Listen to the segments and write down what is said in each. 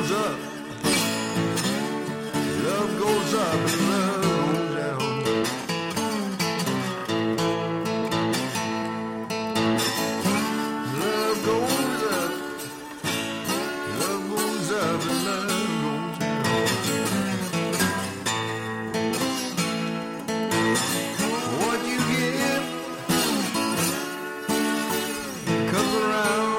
goes up, love goes up and love goes down. Love goes up, love goes up and love goes down. What you give comes around.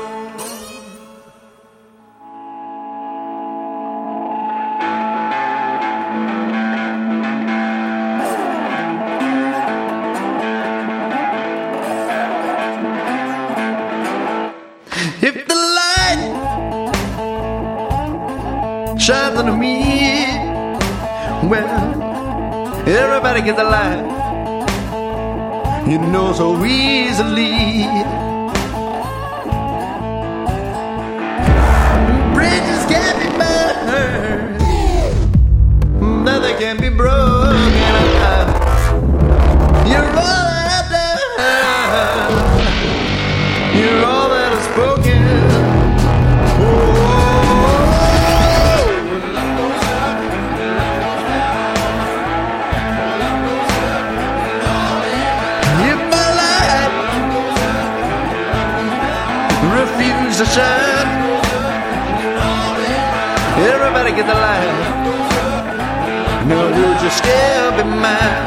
If the light shines on me, well, everybody gets a light, you know, so easily. Bridges can't be burned, nothing can be broken. You're all that I've done, you're all that I've spoken. Refuse to shine. Everybody get the light. No, would you still be mine?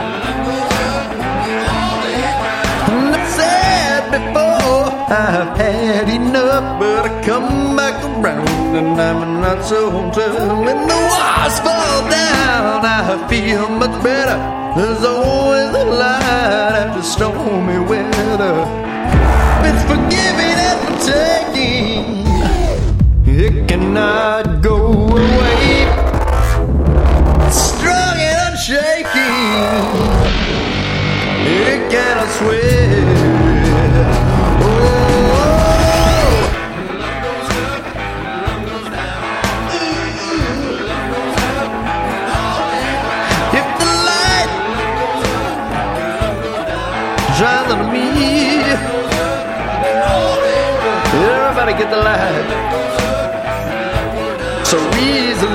And I've said before, I've had enough, but I come back around, and I'm not so tough. When the walls fall down, I feel much better. There's always a light after stormy weather. It's forgiving and for taking. It cannot go away. Strong and unshaking. It cannot sway. Oh, love goes up, love goes down. Love goes up, if the light shines on me, everybody get the light so easily.